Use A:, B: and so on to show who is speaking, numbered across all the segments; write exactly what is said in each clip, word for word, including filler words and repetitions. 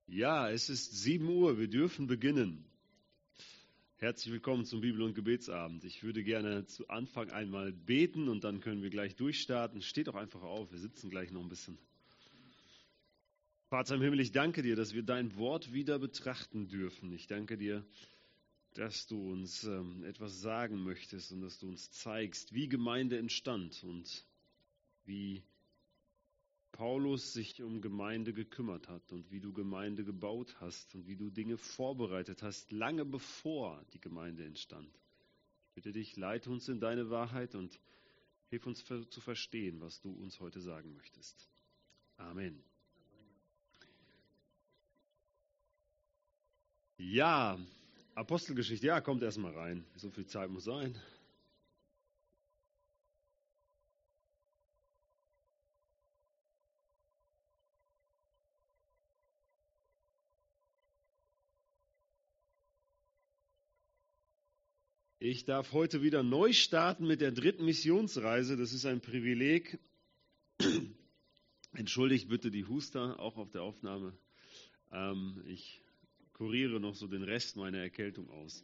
A: Ja, es ist sieben Uhr, wir dürfen beginnen. Herzlich willkommen zum Bibel- und Gebetsabend. Ich würde gerne zu Anfang einmal beten und dann können wir gleich durchstarten. Steht doch einfach auf, wir sitzen gleich noch ein bisschen. Vater im Himmel, ich danke dir, dass wir dein Wort wieder betrachten dürfen. Ich danke dir, dass du uns ähm, etwas sagen möchtest und dass du uns zeigst, wie Gemeinde entstand und wie Paulus sich um Gemeinde gekümmert hat und wie du Gemeinde gebaut hast und wie du Dinge vorbereitet hast, lange bevor die Gemeinde entstand. Ich bitte dich, leite uns in deine Wahrheit und hilf uns zu verstehen, was du uns heute sagen möchtest. Amen. Ja, Apostelgeschichte, ja, kommt erstmal rein. So viel Zeit muss sein. Ich darf heute wieder neu starten mit der dritten Missionsreise. Das ist ein Privileg. Entschuldigt bitte die Huster, auch auf der Aufnahme. Ähm, ich kuriere noch so den Rest meiner Erkältung aus.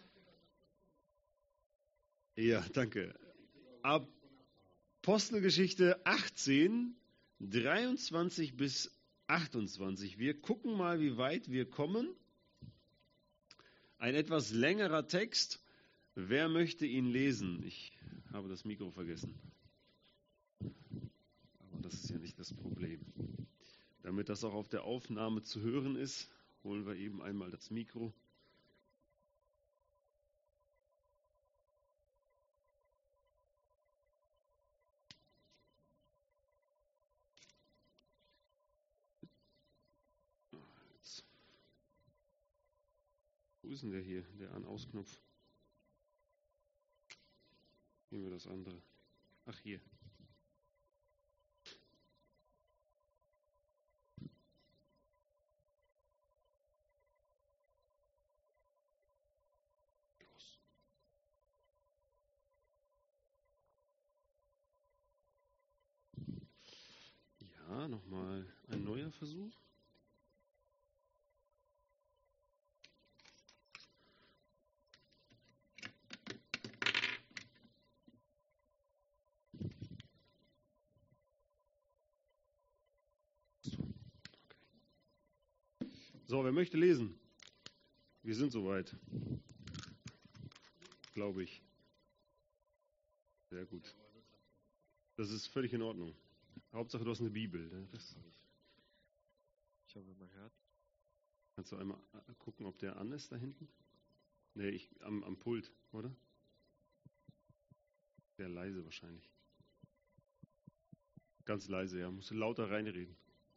A: Ja, danke. Apostelgeschichte achtzehn, dreiundzwanzig bis achtundzwanzig. Wir gucken mal, wie weit wir kommen. Ein etwas längerer Text. Wer möchte ihn lesen? Ich habe das Mikro vergessen. Aber das ist ja nicht das Problem. Damit das auch auf der Aufnahme zu hören ist, holen wir eben einmal das Mikro. Jetzt. Wo ist denn der hier, der An-Aus-Knopf? Nehmen wir das andere. Ach, hier. Los. Ja, nochmal ein neuer Versuch. So, wer möchte lesen? Wir sind soweit. Glaube ich. Sehr gut. Das ist völlig in Ordnung. Hauptsache, du hast eine Bibel. Das
B: Ich hoffe, man hört.
A: Kannst du einmal gucken, ob der an ist da hinten? Nee, ich, am, am Pult, oder? Sehr leise wahrscheinlich. Ganz leise, ja. Musst du lauter reinreden.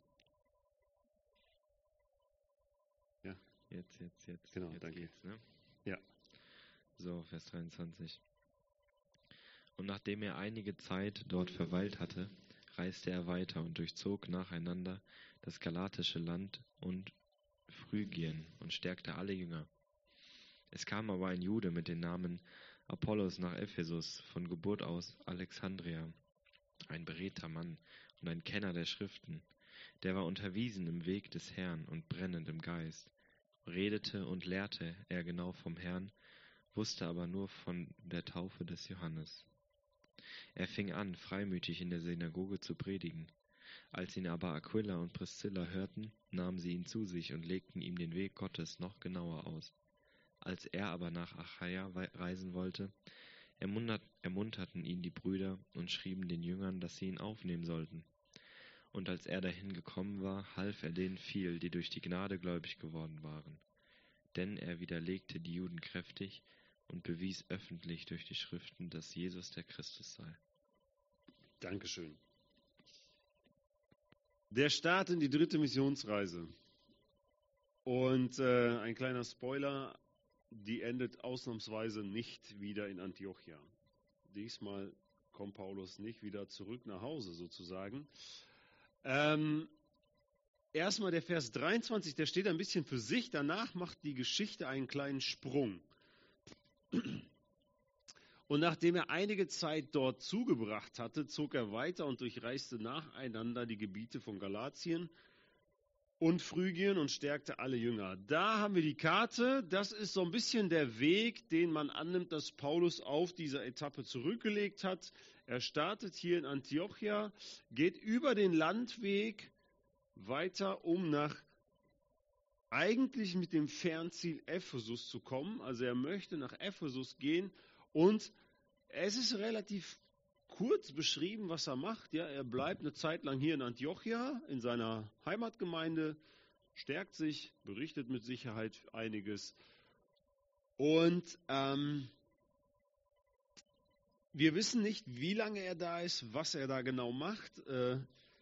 A: Ja.
B: Jetzt, jetzt, jetzt.
A: Genau,
B: jetzt
A: danke.
B: Geht's, ne?
A: Ja.
B: So, Vers dreiundzwanzig. Und nachdem er einige Zeit dort verweilt hatte, reiste er weiter und durchzog nacheinander das galatische Land und Phrygien und stärkte alle Jünger. Es kam aber ein Jude mit dem Namen Apollos nach Ephesus, von Geburt aus Alexandria, ein beredter Mann und ein Kenner der Schriften. Der war unterwiesen im Weg des Herrn und brennend im Geist. Redete und lehrte er genau vom Herrn, wusste aber nur von der Taufe des Johannes. Er fing an, freimütig in der Synagoge zu predigen. Als ihn aber Aquila und Priscilla hörten, nahmen sie ihn zu sich und legten ihm den Weg Gottes noch genauer aus. Als er aber nach Achaia reisen wollte, ermunterten ihn die Brüder und schrieben den Jüngern, dass sie ihn aufnehmen sollten. Und als er dahin gekommen war, half er denen viel, die durch die Gnade gläubig geworden waren. Denn er widerlegte die Juden kräftig und bewies öffentlich durch die Schriften, dass Jesus der Christus sei.
A: Dankeschön. Der Start in die dritte Missionsreise. Und äh, ein kleiner Spoiler, die endet ausnahmsweise nicht wieder in Antiochia. Diesmal kommt Paulus nicht wieder zurück nach Hause sozusagen. Ähm, erstmal der Vers dreiundzwanzig, der steht ein bisschen für sich. Danach macht die Geschichte einen kleinen Sprung. Und nachdem er einige Zeit dort zugebracht hatte, zog er weiter und durchreiste nacheinander die Gebiete von Galatien, und Phrygien und stärkte alle Jünger. Da haben wir die Karte. Das ist so ein bisschen der Weg, den man annimmt, dass Paulus auf dieser Etappe zurückgelegt hat. Er startet hier in Antiochia, geht über den Landweg weiter, um nach eigentlich mit dem Fernziel Ephesus zu kommen. Also er möchte nach Ephesus gehen und es ist relativ kurz beschrieben, was er macht. Ja, er bleibt eine Zeit lang hier in Antiochia, in seiner Heimatgemeinde, stärkt sich, berichtet mit Sicherheit einiges. Und ähm, wir wissen nicht, wie lange er da ist, was er da genau macht. Äh,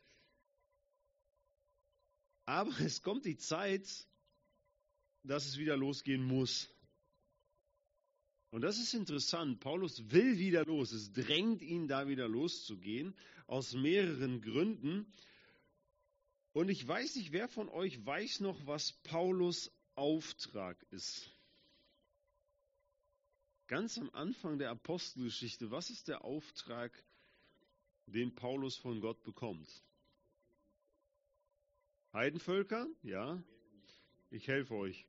A: aber es kommt die Zeit, dass es wieder losgehen muss. Und das ist interessant. Paulus will wieder los. Es drängt ihn, da wieder loszugehen, aus mehreren Gründen. Und ich weiß nicht, wer von euch weiß noch, was Paulus Auftrag ist. Ganz am Anfang der Apostelgeschichte, was ist der Auftrag, den Paulus von Gott bekommt? Heidenvölker? Ja. Ich helfe euch.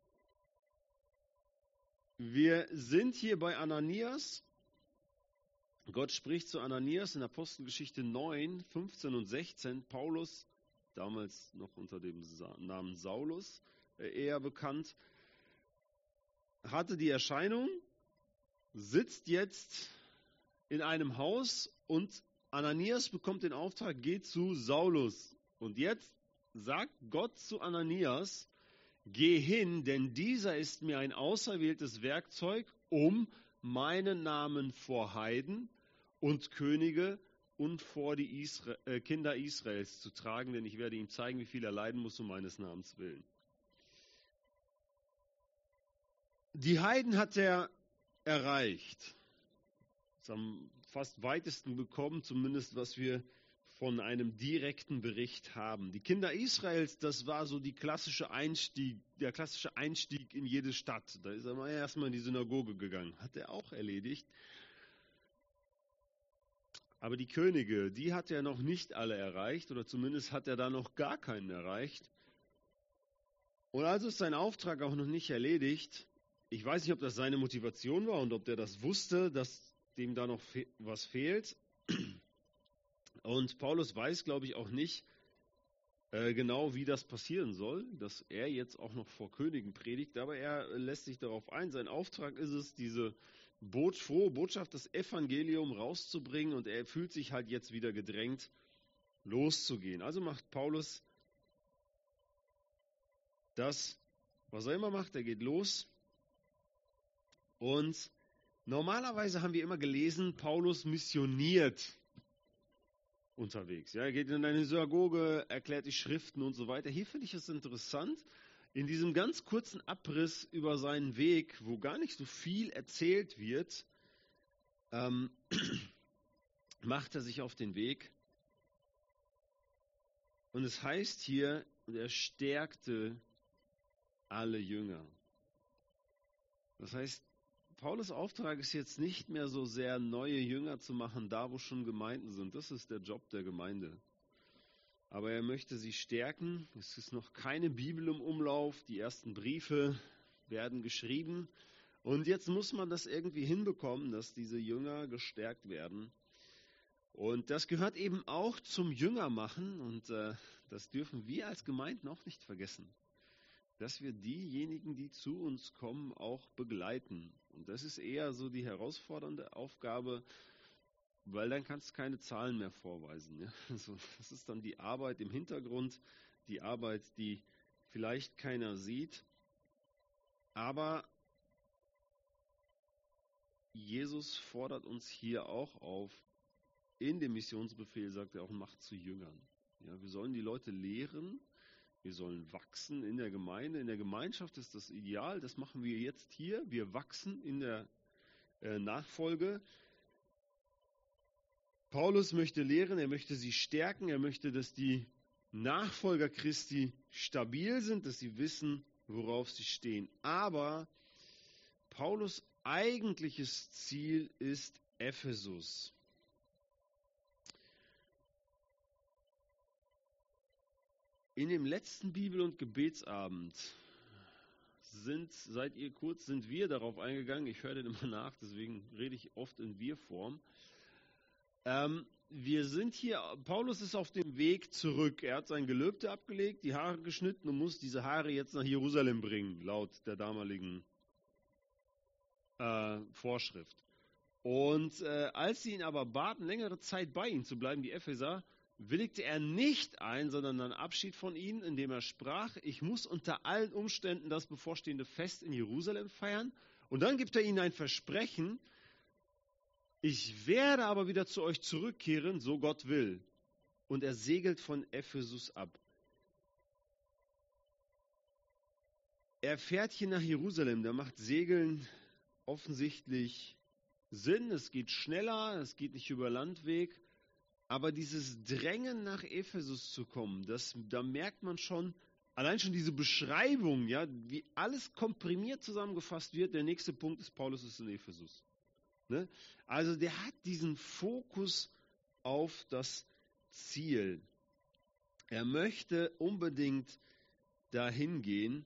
A: Wir sind hier bei Ananias. Gott spricht zu Ananias in Apostelgeschichte neun, fünfzehn und sechzehn. Paulus, damals noch unter dem Namen Saulus, eher bekannt, hatte die Erscheinung, sitzt jetzt in einem Haus und Ananias bekommt den Auftrag, geht zu Saulus. Und jetzt sagt Gott zu Ananias, geh hin, denn dieser ist mir ein auserwähltes Werkzeug, um meinen Namen vor Heiden und Könige und vor die Isra- äh, Kinder Israels zu tragen, denn ich werde ihm zeigen, wie viel er leiden muss um meines Namens willen. Die Heiden hat er erreicht. Das ist am fast weitesten bekommen, zumindest was wir von einem direkten Bericht haben. Die Kinder Israels, das war so die klassische Einstieg, der klassische Einstieg in jede Stadt. Da ist er erstmal in die Synagoge gegangen. Hat er auch erledigt. Aber die Könige, die hat er noch nicht alle erreicht, oder zumindest hat er da noch gar keinen erreicht. Und also ist sein Auftrag auch noch nicht erledigt. Ich weiß nicht, ob das seine Motivation war und ob der das wusste, dass dem da noch fe- was fehlt. Und Paulus weiß, glaube ich, auch nicht äh, genau, wie das passieren soll, dass er jetzt auch noch vor Königen predigt, aber er lässt sich darauf ein. Sein Auftrag ist es, diese Bo- frohe Botschaft, das Evangelium rauszubringen, und er fühlt sich halt jetzt wieder gedrängt, loszugehen. Also macht Paulus das, was er immer macht, er geht los. Und normalerweise haben wir immer gelesen, Paulus missioniert unterwegs. Ja, er geht in eine Synagoge, erklärt die Schriften und so weiter. Hier finde ich es interessant, in diesem ganz kurzen Abriss über seinen Weg, wo gar nicht so viel erzählt wird, ähm, macht er sich auf den Weg. Und es heißt hier, und er stärkte alle Jünger. Das heißt, Paulus' Auftrag ist jetzt nicht mehr so sehr, neue Jünger zu machen, da wo schon Gemeinden sind. Das ist der Job der Gemeinde. Aber er möchte sie stärken. Es ist noch keine Bibel im Umlauf. Die ersten Briefe werden geschrieben. Und jetzt muss man das irgendwie hinbekommen, dass diese Jünger gestärkt werden. Und das gehört eben auch zum Jüngermachen. Und äh, das dürfen wir als Gemeinden auch nicht vergessen, dass wir diejenigen, die zu uns kommen, auch begleiten. Und das ist eher so die herausfordernde Aufgabe, weil dann kannst du keine Zahlen mehr vorweisen. Ja? Also das ist dann die Arbeit im Hintergrund, die Arbeit, die vielleicht keiner sieht. Aber Jesus fordert uns hier auch auf, in dem Missionsbefehl sagt er auch, macht zu Jüngern. Ja, wir sollen die Leute lehren. Wir sollen wachsen in der Gemeinde. In der Gemeinschaft ist das Ideal. Das machen wir jetzt hier. Wir wachsen in der äh, Nachfolge. Paulus möchte lehren, er möchte sie stärken, er möchte, dass die Nachfolger Christi stabil sind, dass sie wissen, worauf sie stehen. Aber Paulus' eigentliches Ziel ist Ephesus. In dem letzten Bibel- und Gebetsabend sind, seid ihr kurz, sind wir darauf eingegangen, ich höre den immer nach, deswegen rede ich oft in Wir-Form. Ähm, wir sind hier, Paulus ist auf dem Weg zurück. Er hat sein Gelübde abgelegt, die Haare geschnitten und muss diese Haare jetzt nach Jerusalem bringen, laut der damaligen äh, Vorschrift. Und äh, als sie ihn aber baten, längere Zeit bei ihnen zu bleiben, die Epheser, willigte er nicht ein, sondern nahm Abschied von ihnen, indem er sprach, ich muss unter allen Umständen das bevorstehende Fest in Jerusalem feiern. Und dann gibt er ihnen ein Versprechen, ich werde aber wieder zu euch zurückkehren, so Gott will. Und er segelt von Ephesus ab. Er fährt hier nach Jerusalem, da macht Segeln offensichtlich Sinn, es geht schneller, es geht nicht über Landweg. Aber dieses Drängen nach Ephesus zu kommen, das, da merkt man schon, allein schon diese Beschreibung, ja, wie alles komprimiert zusammengefasst wird. Der nächste Punkt ist, Paulus ist in Ephesus. Ne? Also der hat diesen Fokus auf das Ziel. Er möchte unbedingt dahin gehen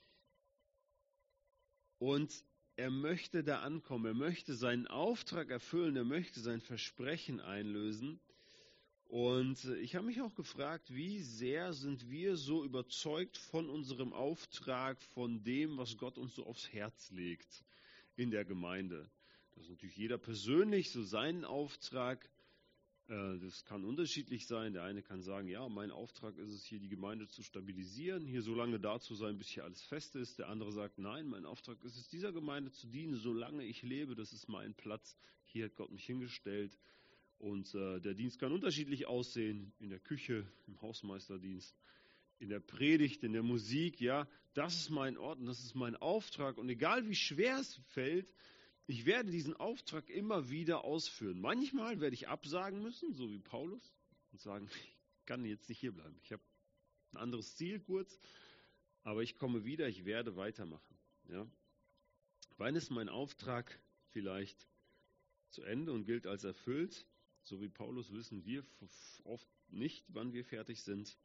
A: und er möchte da ankommen. Er möchte seinen Auftrag erfüllen, er möchte sein Versprechen einlösen. Und ich habe mich auch gefragt, wie sehr sind wir so überzeugt von unserem Auftrag, von dem, was Gott uns so aufs Herz legt in der Gemeinde. Das ist natürlich jeder persönlich so seinen Auftrag. Das kann unterschiedlich sein. Der eine kann sagen, ja, mein Auftrag ist es, hier die Gemeinde zu stabilisieren, hier so lange da zu sein, bis hier alles fest ist. Der andere sagt, nein, mein Auftrag ist es, dieser Gemeinde zu dienen, solange ich lebe. Das ist mein Platz. Hier hat Gott mich hingestellt. Und äh, der Dienst kann unterschiedlich aussehen, in der Küche, im Hausmeisterdienst, in der Predigt, in der Musik. Ja, das ist mein Ort und das ist mein Auftrag. Und egal wie schwer es fällt, ich werde diesen Auftrag immer wieder ausführen. Manchmal werde ich absagen müssen, so wie Paulus, und sagen, ich kann jetzt nicht hierbleiben. Ich habe ein anderes Ziel kurz, aber ich komme wieder, ich werde weitermachen. Ja. Wann ist mein Auftrag vielleicht zu Ende und gilt als erfüllt? So wie Paulus wissen wir oft nicht, wann wir fertig sind.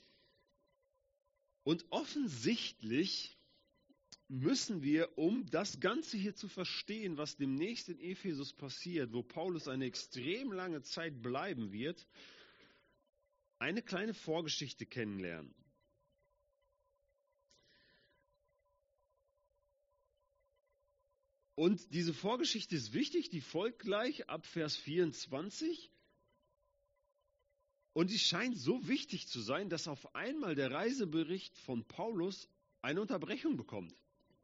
A: Und offensichtlich müssen wir, um das Ganze hier zu verstehen, was demnächst in Ephesus passiert, wo Paulus eine extrem lange Zeit bleiben wird, eine kleine Vorgeschichte kennenlernen. Und diese Vorgeschichte ist wichtig, die folgt gleich ab Vers vierundzwanzig. Und die scheint so wichtig zu sein, dass auf einmal der Reisebericht von Paulus eine Unterbrechung bekommt.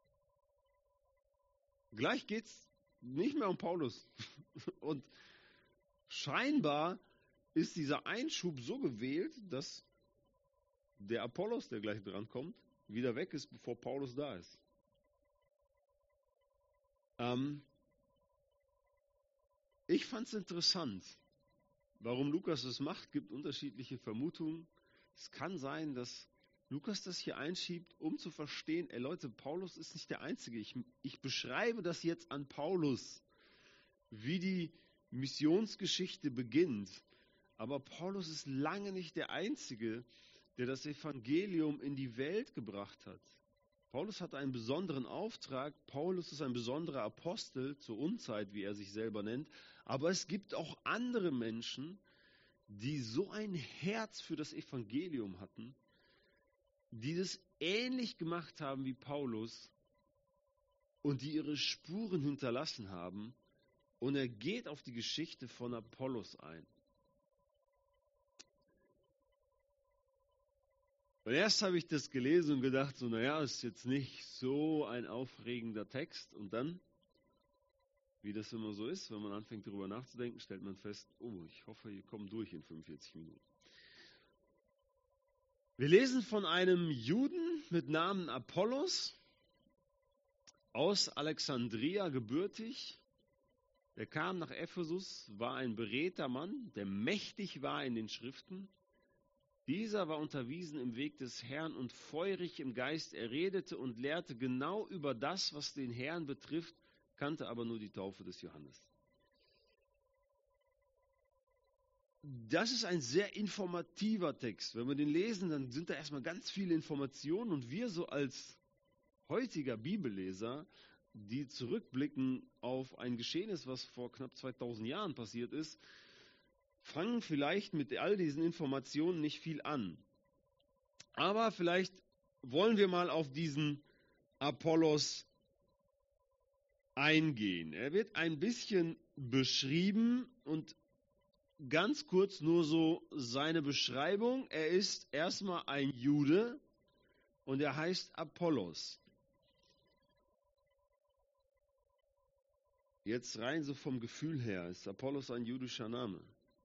A: Gleich geht es nicht mehr um Paulus. Und scheinbar ist dieser Einschub so gewählt, dass der Apollos, der gleich drankommt, wieder weg ist, bevor Paulus da ist. Ähm, ich fand es interessant, warum Lukas das macht, gibt unterschiedliche Vermutungen. Es kann sein, dass Lukas das hier einschiebt, um zu verstehen, ey Leute, Paulus ist nicht der Einzige. Ich, ich beschreibe das jetzt an Paulus, wie die Missionsgeschichte beginnt. Aber Paulus ist lange nicht der Einzige, der das Evangelium in die Welt gebracht hat. Paulus hat einen besonderen Auftrag. Paulus ist ein besonderer Apostel zur Unzeit, wie er sich selber nennt. Aber es gibt auch andere Menschen, die so ein Herz für das Evangelium hatten, die das ähnlich gemacht haben wie Paulus und die ihre Spuren hinterlassen haben. Und er geht auf die Geschichte von Apollos ein. Und erst habe ich das gelesen und gedacht, so, naja, ist jetzt nicht so ein aufregender Text. Und dann, wie das immer so ist, wenn man anfängt darüber nachzudenken, stellt man fest, oh, ich hoffe, ihr kommt durch in fünfundvierzig Minuten. Wir lesen von einem Juden mit Namen Apollos, aus Alexandria gebürtig. Der kam nach Ephesus, war ein beredter Mann, der mächtig war in den Schriften. Dieser war unterwiesen im Weg des Herrn und feurig im Geist. Er redete und lehrte genau über das, was den Herrn betrifft, kannte aber nur die Taufe des Johannes. das ist ein sehr informativer Text. Wenn wir den lesen, dann sind da erstmal ganz viele Informationen und wir so als heutiger Bibelleser, die zurückblicken auf ein Geschehnis, was vor knapp zweitausend Jahren passiert ist, fangen vielleicht mit all diesen Informationen nicht viel an. Aber vielleicht wollen wir mal auf diesen Apollos eingehen. Er wird ein bisschen beschrieben und ganz kurz nur so seine Beschreibung. Er ist erstmal ein Jude und er heißt Apollos. Jetzt rein so vom Gefühl her, ist Apollos ein jüdischer Name?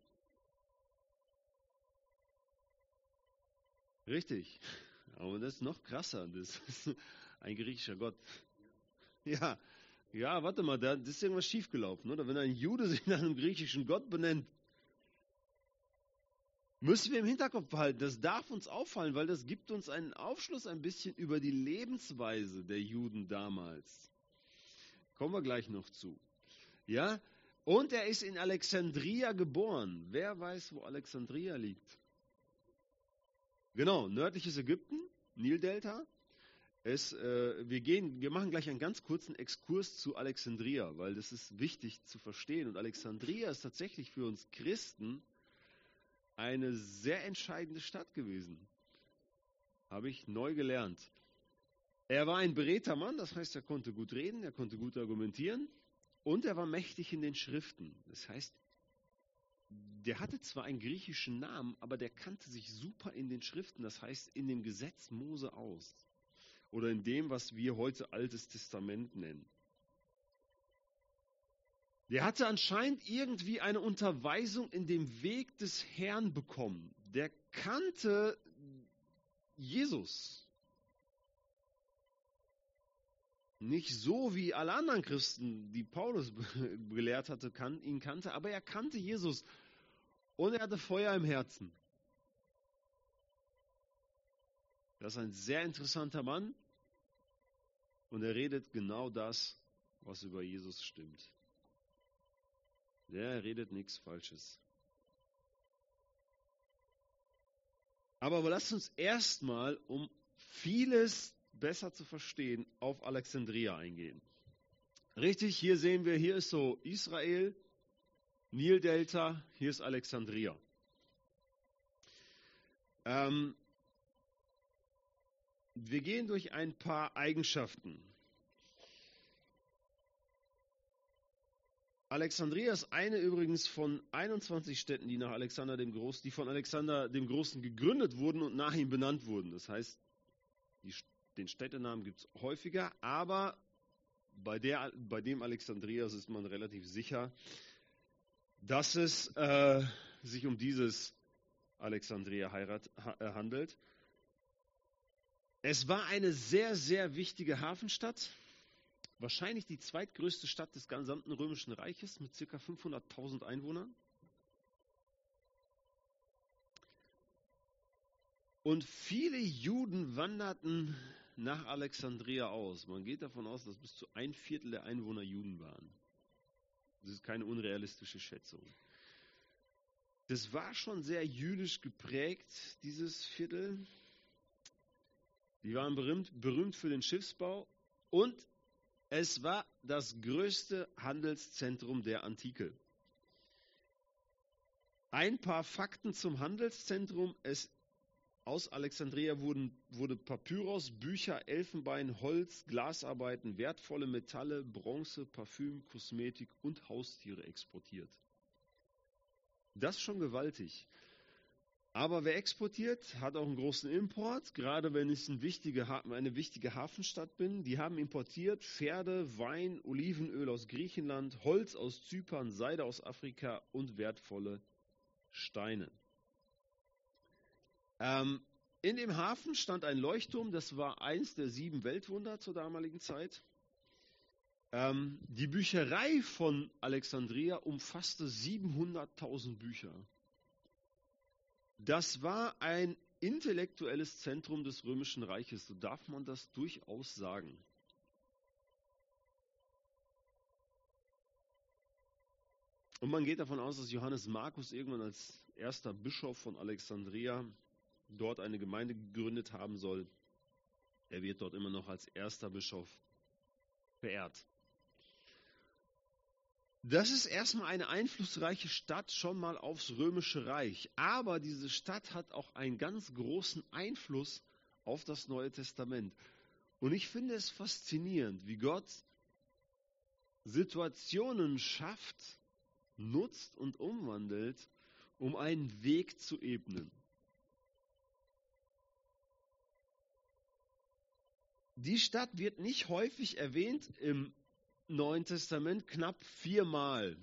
A: Richtig. Aber das ist noch krasser. Das ist ein griechischer Gott. Ja, ja, warte mal, da ist irgendwas schiefgelaufen, oder? Wenn ein Jude sich nach einem griechischen Gott benennt, müssen wir im Hinterkopf behalten. Das darf uns auffallen, weil das gibt uns einen Aufschluss ein bisschen über die Lebensweise der Juden damals. Kommen wir gleich noch zu. Ja, und er ist in Alexandria geboren. Wer weiß, wo Alexandria liegt? Genau, nördliches Ägypten, Nildelta. Es, äh, wir, gehen, wir machen gleich einen ganz kurzen Exkurs zu Alexandria, weil das ist wichtig zu verstehen. Und Alexandria ist tatsächlich für uns Christen eine sehr entscheidende Stadt gewesen. Habe ich neu gelernt. Er war ein beredter Mann, das heißt, er konnte gut reden, er konnte gut argumentieren und er war mächtig in den Schriften. Das heißt, der hatte zwar einen griechischen Namen, aber der kannte sich super in den Schriften, das heißt in dem Gesetz Mose aus. Oder in dem, was wir heute Altes Testament nennen. Der hatte anscheinend irgendwie eine Unterweisung in dem Weg des Herrn bekommen. Der kannte Jesus. Nicht so wie alle anderen Christen, die Paulus gelehrt hatte, kan- ihn kannte, aber er kannte Jesus. Und er hatte Feuer im Herzen. Das ist ein sehr interessanter Mann. Und er redet genau das, was über Jesus stimmt. Der redet nichts Falsches. Aber lasst uns erstmal, um vieles besser zu verstehen, auf Alexandria eingehen. Richtig, hier sehen wir, hier ist so Israel, Nildelta, hier ist Alexandria. Ähm, wir gehen durch ein paar Eigenschaften. Alexandria ist eine übrigens von einundzwanzig Städten, die nach Alexander dem Großen, die von Alexander dem Großen gegründet wurden und nach ihm benannt wurden. Das heißt, die, den Städtenamen gibt es häufiger, aber bei, der, bei dem Alexandrias ist man relativ sicher, dass es äh, sich um dieses Alexandria heirat, ha, äh, handelt. Es war eine sehr, sehr wichtige Hafenstadt. Wahrscheinlich die zweitgrößte Stadt des gesamten Römischen Reiches mit ca. fünfhunderttausend Einwohnern. Und viele Juden wanderten nach Alexandria aus. Man geht davon aus, dass bis zu ein Viertel der Einwohner Juden waren. Das ist keine unrealistische Schätzung. Das war schon sehr jüdisch geprägt, dieses Viertel. Die waren berühmt, berühmt für den Schiffsbau und es war das größte Handelszentrum der Antike. Ein paar Fakten zum Handelszentrum. Es, aus Alexandria wurden, wurde Papyrus, Bücher, Elfenbein, Holz, Glasarbeiten, wertvolle Metalle, Bronze, Parfüm, Kosmetik und Haustiere exportiert. Das ist schon gewaltig. Aber wer exportiert, hat auch einen großen Import, gerade wenn ich ein wichtige, eine wichtige Hafenstadt bin. Die haben importiert Pferde, Wein, Olivenöl aus Griechenland, Holz aus Zypern, Seide aus Afrika und wertvolle Steine. Ähm, in dem Hafen stand ein Leuchtturm, das war eins der sieben Weltwunder zur damaligen Zeit. Ähm, die Bücherei von Alexandria umfasste siebenhunderttausend Bücher. Das war ein intellektuelles Zentrum des Römischen Reiches, so darf man das durchaus sagen. Und man geht davon aus, dass Johannes Markus irgendwann als erster Bischof von Alexandria dort eine Gemeinde gegründet haben soll. Er wird dort immer noch als erster Bischof verehrt. Das ist erstmal eine einflussreiche Stadt schon mal aufs Römische Reich. Aber diese Stadt hat auch einen ganz großen Einfluss auf das Neue Testament. Und ich finde es faszinierend, wie Gott Situationen schafft, nutzt und umwandelt, um einen Weg zu ebnen. Die Stadt wird nicht häufig erwähnt im Neuen Testament, knapp viermal.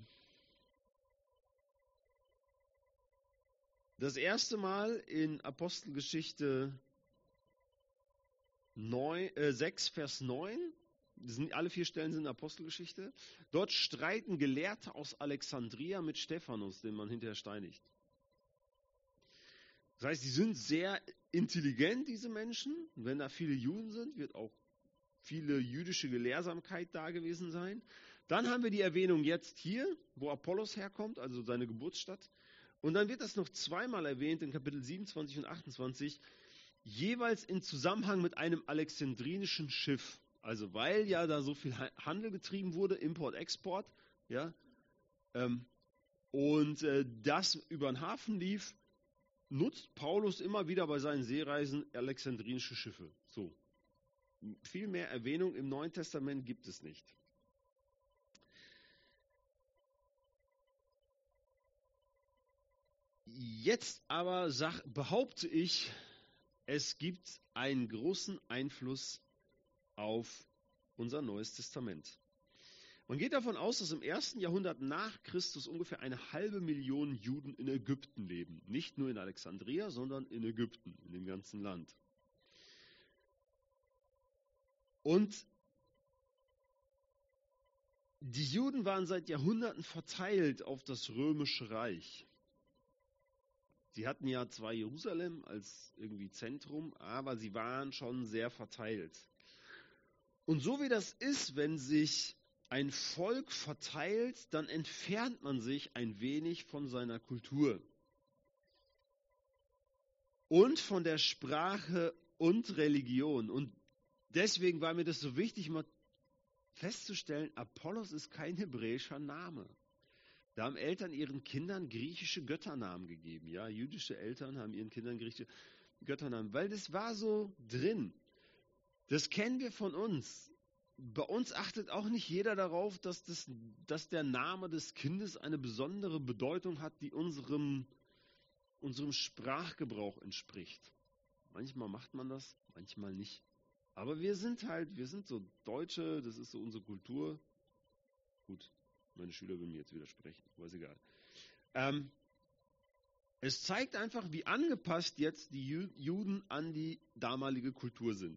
A: Das erste Mal in Apostelgeschichte neun, äh, sechs, Vers neun. Das sind, alle vier Stellen sind Apostelgeschichte. Dort streiten Gelehrte aus Alexandria mit Stephanus, den man hinterher steinigt. Das heißt, sie sind sehr intelligent, diese Menschen. Und wenn da viele Juden sind, wird auch viele jüdische Gelehrsamkeit da gewesen sein. Dann haben wir die Erwähnung jetzt hier, wo Apollos herkommt, also seine Geburtsstadt. Und dann wird das noch zweimal erwähnt in Kapitel siebenundzwanzig und achtundzwanzig, jeweils in Zusammenhang mit einem alexandrinischen Schiff. Also weil ja da so viel Handel getrieben wurde, Import, Export, ja, ähm, und äh, das über den Hafen lief, nutzt Paulus immer wieder bei seinen Seereisen alexandrinische Schiffe. So. Viel mehr Erwähnung im Neuen Testament gibt es nicht. Jetzt aber sag, behaupte ich, es gibt einen großen Einfluss auf unser Neues Testament. Man geht davon aus, dass im ersten Jahrhundert nach Christus ungefähr eine halbe Million Juden in Ägypten leben. Nicht nur in Alexandria, sondern in Ägypten, in dem ganzen Land. Und die Juden waren seit Jahrhunderten verteilt auf das Römische Reich. Sie hatten ja zwar Jerusalem als irgendwie Zentrum, aber sie waren schon sehr verteilt. Und so wie das ist, wenn sich ein Volk verteilt, dann entfernt man sich ein wenig von seiner Kultur und von der Sprache und Religion. Und deswegen war mir das so wichtig, mal festzustellen, Apollos ist kein hebräischer Name. Da haben Eltern ihren Kindern griechische Götternamen gegeben. Ja, jüdische Eltern haben ihren Kindern griechische Götternamen, weil das war so drin. Das kennen wir von uns. Bei uns achtet auch nicht jeder darauf, dass, das, dass der Name des Kindes eine besondere Bedeutung hat, die unserem, unserem Sprachgebrauch entspricht. Manchmal macht man das, manchmal nicht. Aber wir sind halt, wir sind so Deutsche, das ist so unsere Kultur. Gut, meine Schüler würden mir jetzt widersprechen, aber ist egal. Ähm, es zeigt einfach, wie angepasst jetzt die Juden an die damalige Kultur sind.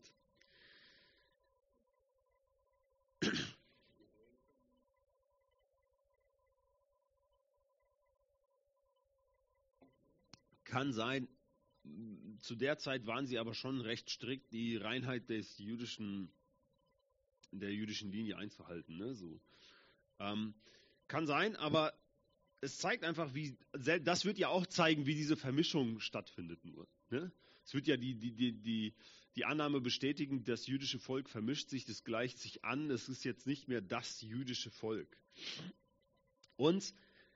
A: Kann sein, zu der Zeit waren sie aber schon recht strikt, die Reinheit des jüdischen, der jüdischen Linie einzuhalten. Ne? So. Ähm, kann sein, aber es zeigt einfach, wie, das wird ja auch zeigen, wie diese Vermischung stattfindet nur. Ne? Es wird ja die, die, die, die, die Annahme bestätigen, das jüdische Volk vermischt sich, das gleicht sich an, es ist jetzt nicht mehr das jüdische Volk. Und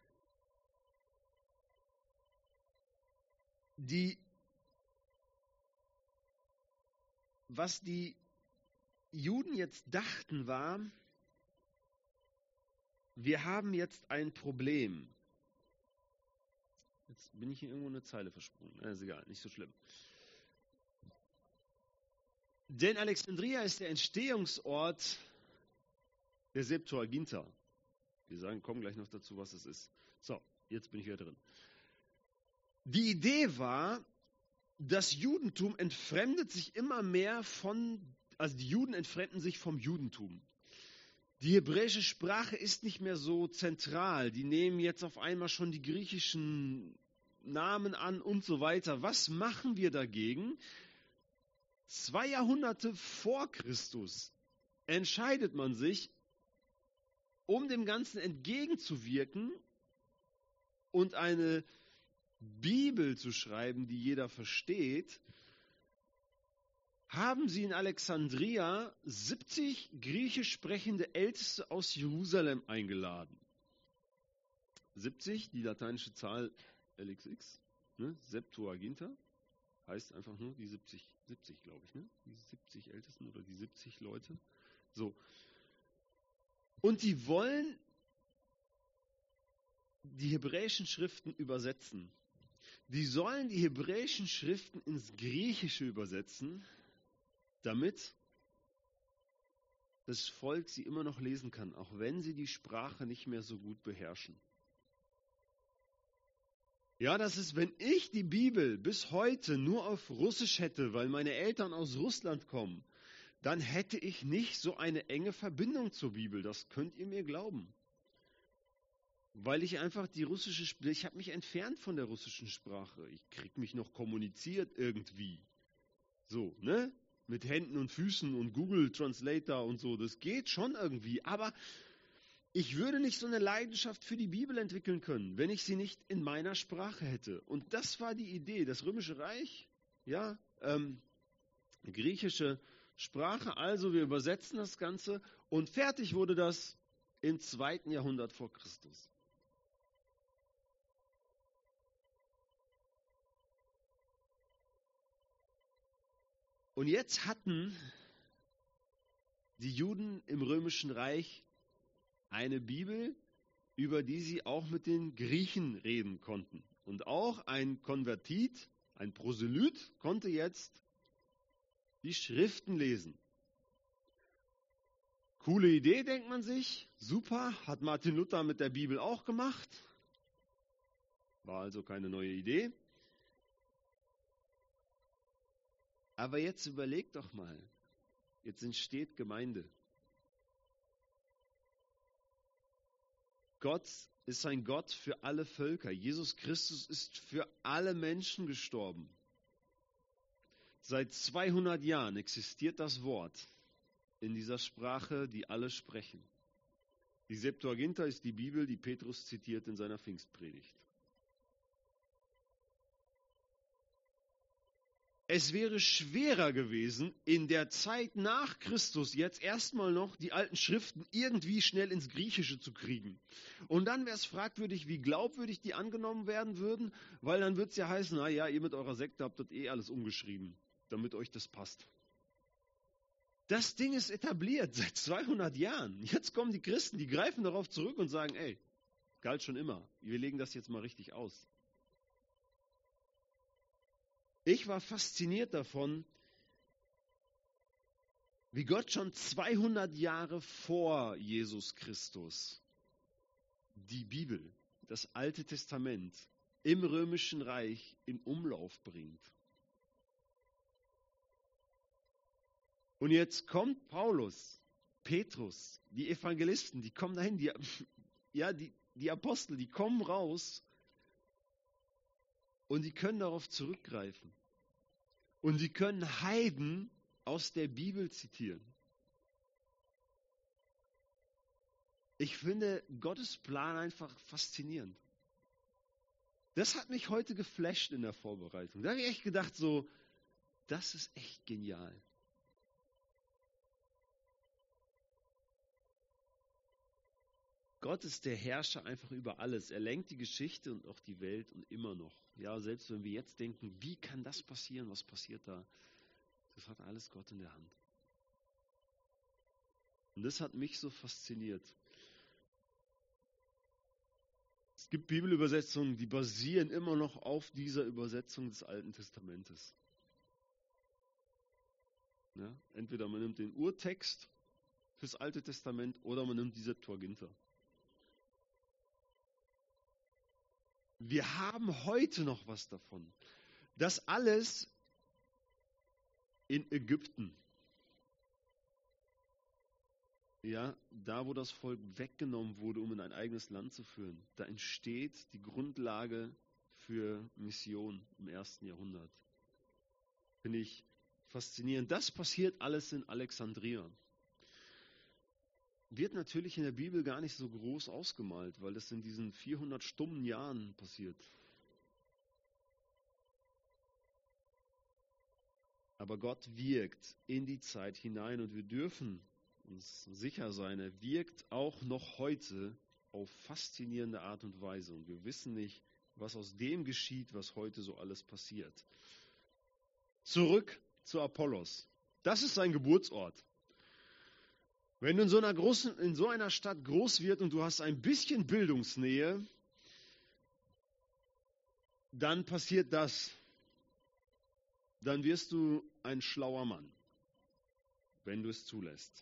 A: die, was die Juden jetzt dachten war, wir haben jetzt ein Problem. Jetzt bin ich hier irgendwo eine Zeile versprungen. Ja, ist egal, nicht so schlimm. Denn Alexandria ist der Entstehungsort der Septuaginta. Wir sagen, kommen gleich noch dazu, was es ist. So, jetzt bin ich wieder drin. Die Idee war, das Judentum entfremdet sich immer mehr von, also die Juden entfremden sich vom Judentum. Die hebräische Sprache ist nicht mehr so zentral. Die nehmen jetzt auf einmal schon die griechischen Namen an und so weiter. Was machen wir dagegen? Zwei Jahrhunderte vor Christus entscheidet man sich, um dem Ganzen entgegenzuwirken und eine Bibel zu schreiben, die jeder versteht, haben sie in Alexandria siebzig griechisch sprechende Älteste aus Jerusalem eingeladen. siebzig, die lateinische Zahl L X X, ne? Septuaginta, heißt einfach nur die siebzig, siebzig glaube ich, ne? Die siebzig Ältesten oder die siebzig Leute. So. Und die wollen die hebräischen Schriften übersetzen. Die sollen die hebräischen Schriften ins Griechische übersetzen, damit das Volk sie immer noch lesen kann, auch wenn sie die Sprache nicht mehr so gut beherrschen. Ja, das ist, wenn ich die Bibel bis heute nur auf Russisch hätte, weil meine Eltern aus Russland kommen, dann hätte ich nicht so eine enge Verbindung zur Bibel. Das könnt ihr mir glauben. Weil ich einfach die russische Sprache, ich habe mich entfernt von der russischen Sprache. Ich kriege mich noch kommuniziert irgendwie. So, ne? Mit Händen und Füßen und Google Translator und so. Das geht schon irgendwie. Aber ich würde nicht so eine Leidenschaft für die Bibel entwickeln können, wenn ich sie nicht in meiner Sprache hätte. Und das war die Idee. Das Römische Reich, ja, ähm, griechische Sprache. Also wir übersetzen das Ganze und fertig wurde das im zweiten Jahrhundert vor Christus. Und jetzt hatten die Juden im Römischen Reich eine Bibel, über die sie auch mit den Griechen reden konnten. Und auch ein Konvertit, ein Proselyt, konnte jetzt die Schriften lesen. Coole Idee, denkt man sich. Super, hat Martin Luther mit der Bibel auch gemacht. War also keine neue Idee. Aber jetzt überlegt doch mal, jetzt entsteht Gemeinde. Gott ist ein Gott für alle Völker. Jesus Christus ist für alle Menschen gestorben. Seit zweihundert Jahren existiert das Wort in dieser Sprache, die alle sprechen. Die Septuaginta ist die Bibel, die Petrus zitiert in seiner Pfingstpredigt. Es wäre schwerer gewesen, in der Zeit nach Christus jetzt erstmal noch die alten Schriften irgendwie schnell ins Griechische zu kriegen. Und dann wäre es fragwürdig, wie glaubwürdig die angenommen werden würden, weil dann wird es ja heißen, na ja, ihr mit eurer Sekte habt das eh alles umgeschrieben, damit euch das passt. Das Ding ist etabliert seit zweihundert Jahren. Jetzt kommen die Christen, die greifen darauf zurück und sagen, ey, galt schon immer, wir legen das jetzt mal richtig aus. Ich war fasziniert davon, wie Gott schon zweihundert Jahre vor Jesus Christus die Bibel, das Alte Testament, im Römischen Reich in Umlauf bringt. Und jetzt kommt Paulus, Petrus, die Evangelisten, die kommen dahin, die, ja, die, die Apostel, die kommen raus und die können darauf zurückgreifen. Und sie können Heiden aus der Bibel zitieren. Ich finde Gottes Plan einfach faszinierend. Das hat mich heute geflasht in der Vorbereitung. Da habe ich echt gedacht, so, das ist echt genial. Gott ist der Herrscher einfach über alles. Er lenkt die Geschichte und auch die Welt und immer noch. Ja, selbst wenn wir jetzt denken, wie kann das passieren, was passiert da? Das hat alles Gott in der Hand. Und das hat mich so fasziniert. Es gibt Bibelübersetzungen, die basieren immer noch auf dieser Übersetzung des Alten Testamentes. Ja, entweder man nimmt den Urtext fürs Alte Testament oder man nimmt die Septuaginta. Wir haben heute noch was davon. Das alles in Ägypten. Ja, da wo das Volk weggenommen wurde, um in ein eigenes Land zu führen, da entsteht die Grundlage für Mission im ersten Jahrhundert. Finde ich faszinierend. Das passiert alles in Alexandria. Wird natürlich in der Bibel gar nicht so groß ausgemalt, weil das in diesen vierhundert stummen Jahren passiert. Aber Gott wirkt in die Zeit hinein und wir dürfen uns sicher sein, er wirkt auch noch heute auf faszinierende Art und Weise. Und wir wissen nicht, was aus dem geschieht, was heute so alles passiert. Zurück zu Apollos. Das ist sein Geburtsort. Wenn du in so einer großen, in so einer Stadt groß wird und du hast ein bisschen Bildungsnähe, dann passiert das. Dann wirst du ein schlauer Mann, wenn du es zulässt.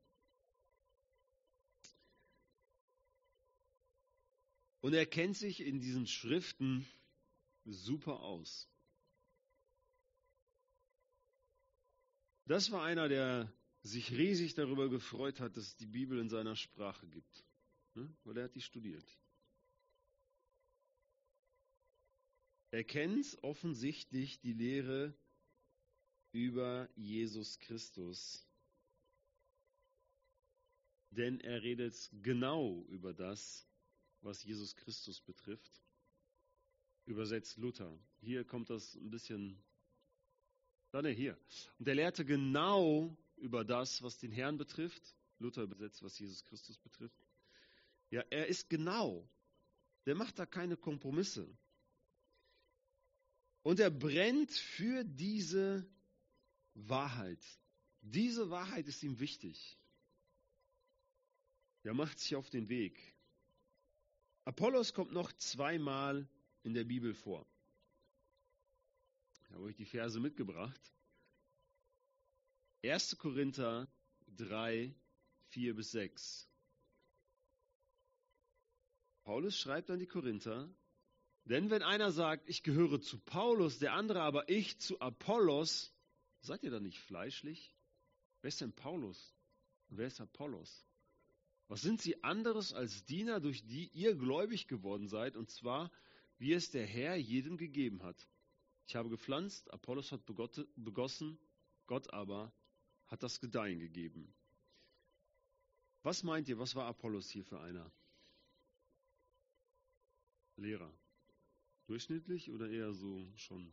A: Und er kennt sich in diesen Schriften super aus. Das war einer, der sich riesig darüber gefreut hat, dass es die Bibel in seiner Sprache gibt, ne? Weil er hat die studiert. Er kennt offensichtlich die Lehre über Jesus Christus, denn er redet genau über das, was Jesus Christus betrifft. Übersetzt Luther. Hier kommt das ein bisschen, da ne, hier. Und er lehrte genau über das, was den Herrn betrifft. Luther übersetzt, was Jesus Christus betrifft. Ja, er ist genau. Der macht da keine Kompromisse. Und er brennt für diese Wahrheit. Diese Wahrheit ist ihm wichtig. Er macht sich auf den Weg. Apollos kommt noch zweimal in der Bibel vor. Da habe ich die Verse mitgebracht. erster Korinther drei, vier bis sechs. Paulus schreibt an die Korinther, denn wenn einer sagt, ich gehöre zu Paulus, der andere aber ich zu Apollos, seid ihr da nicht fleischlich? Wer ist denn Paulus? Und wer ist Apollos? Was sind sie anderes als Diener, durch die ihr gläubig geworden seid, und zwar, wie es der Herr jedem gegeben hat? Ich habe gepflanzt, Apollos hat begossen, Gott aber hat das Gedeihen gegeben. Was meint ihr, was war Apollos hier für einer? Lehrer. Durchschnittlich oder eher so schon?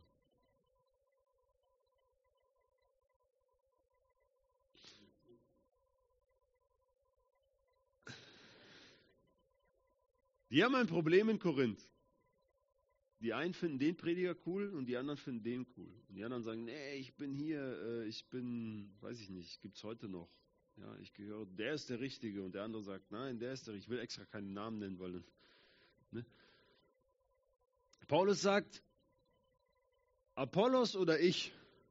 A: Die haben ein Problem in Korinth. Die einen finden den Prediger cool und die anderen finden den cool. Und die anderen sagen, nee, ich bin hier, ich bin, weiß ich nicht, gibt es heute noch. Ja, ich gehöre, der ist der Richtige. Und der andere sagt, nein, der ist der Richtige. Ich will extra keinen Namen nennen, weil, ne? Paulus sagt, Apollos oder ich,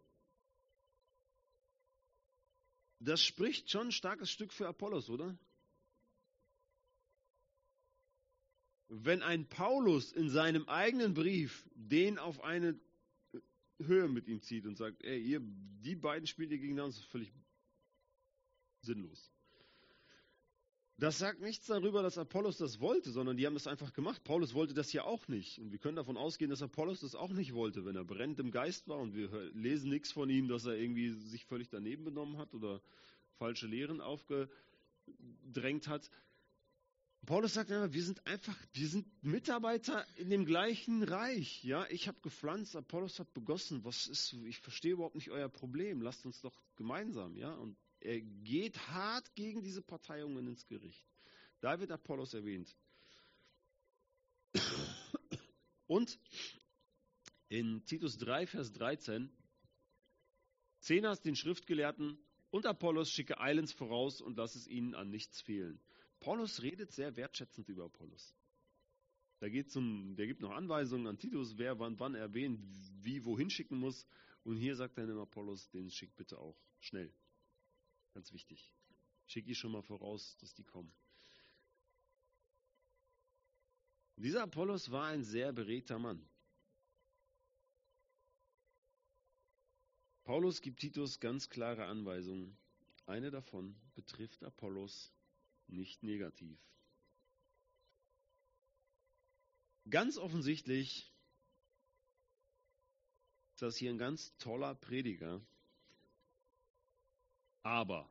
A: das spricht schon ein starkes Stück für Apollos, oder? Wenn ein Paulus in seinem eigenen Brief den auf eine Höhe mit ihm zieht und sagt, ey, ihr, die beiden spielt ihr gegeneinander, das ist völlig sinnlos. Das sagt nichts darüber, dass Apollos das wollte, sondern die haben das einfach gemacht. Paulus wollte das ja auch nicht. Und wir können davon ausgehen, dass Apollos das auch nicht wollte, wenn er brennend im Geist war. Und wir lesen nichts von ihm, dass er irgendwie sich völlig daneben benommen hat oder falsche Lehren aufgedrängt hat. Paulus sagt immer, wir sind einfach, wir sind Mitarbeiter in dem gleichen Reich. Ja, ich habe gepflanzt, Apollos hat begossen. Was ist? Ich verstehe überhaupt nicht euer Problem. Lasst uns doch gemeinsam, ja. Und er geht hart gegen diese Parteiungen ins Gericht. Da wird Apollos erwähnt. Und in Titus drei, Vers dreizehn, Zenas den Schriftgelehrten und Apollos schicke eilends voraus und lass es ihnen an nichts fehlen. Paulus redet sehr wertschätzend über Apollos. Der, geht zum, der gibt noch Anweisungen an Titus, wer wann, wann er wen, wie, wohin schicken muss. Und hier sagt er dem Apollos, den schick bitte auch schnell. Ganz wichtig. Schick die schon mal voraus, dass die kommen. Dieser Apollos war ein sehr beredter Mann. Paulus gibt Titus ganz klare Anweisungen. Eine davon betrifft Apollos nicht negativ. Ganz offensichtlich ist das hier ein ganz toller Prediger. Aber,